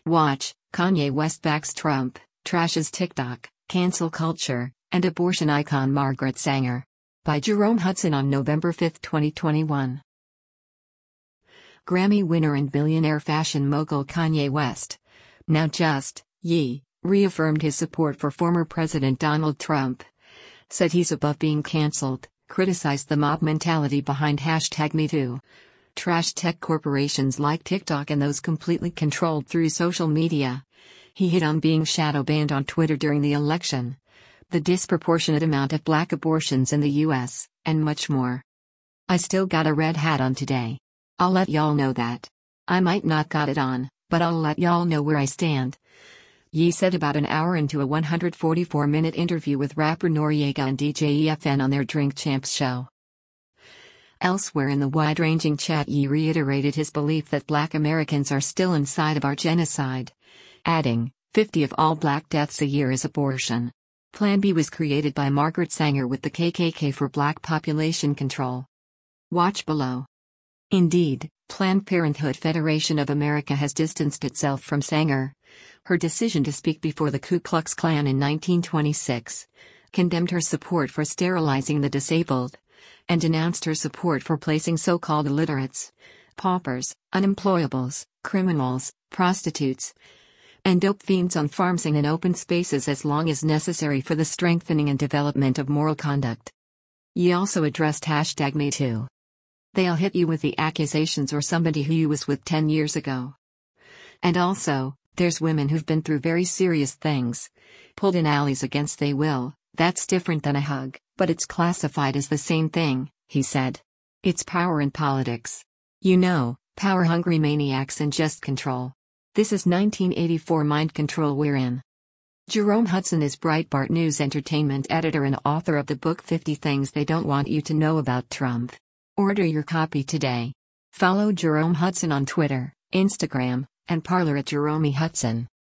Watch, Kanye West backs Trump, trashes TikTok, cancel culture, and abortion icon Margaret Sanger. By Jerome Hudson on November 5, 2021. Grammy winner and billionaire fashion mogul Kanye West, now just Ye, reaffirmed his support for former President Donald Trump. Said he's above being cancelled, criticized the mob mentality behind #MeToo. Trashed tech corporations like TikTok and those completely controlled through social media. He hit on being shadow banned on Twitter during the election, the disproportionate amount of black abortions in the US, and much more. I still got a red hat on today. I'll let y'all know that. I might not got it on, but I'll let y'all know where I stand. Ye said about an hour into a 144-minute interview with rapper Noreaga and DJ EFN on their Drink Champs show. Elsewhere in the wide-ranging chat, Ye reiterated his belief that black Americans are still inside of our genocide, adding, 50 of all black deaths a year is abortion. Plan B was created by Margaret Sanger with the KKK for black population control. Watch below. Indeed, Planned Parenthood Federation of America has distanced itself from Sanger. Her decision to speak before the Ku Klux Klan in 1926 condemned her support for sterilizing the disabled, and denounced her support for placing so-called illiterates, paupers, unemployables, criminals, prostitutes, and dope fiends on farms and in open spaces as long as necessary for the strengthening and development of moral conduct. Ye also addressed #MeToo. They'll hit you with the accusations or somebody who you was with 10 years ago. And also, there's women who've been through very serious things, pulled in alleys against they will. That's different than a hug, but it's classified as the same thing, he said. It's power in politics. You know, power-hungry maniacs and just control. This is 1984 mind control we're in. Jerome Hudson is Breitbart News entertainment editor and author of the book 50 Things They Don't Want You to Know About Trump. Order your copy today. Follow Jerome Hudson on Twitter, Instagram, and Parler at Jerome Hudson.